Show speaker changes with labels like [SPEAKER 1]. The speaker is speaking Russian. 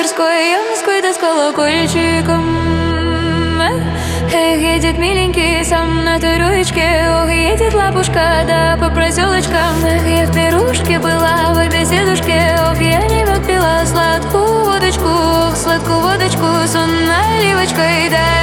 [SPEAKER 1] Тверской, я Москвой, да с колокольчиком. Эх, едет миленький сам на той ручке. Ох, едет лапушка, да по проселочкам. Эх, я в пирушке была, в их беседушке. Ох, я не пила сладкую водочку. Ох, сладкую водочку с наливочкой, да.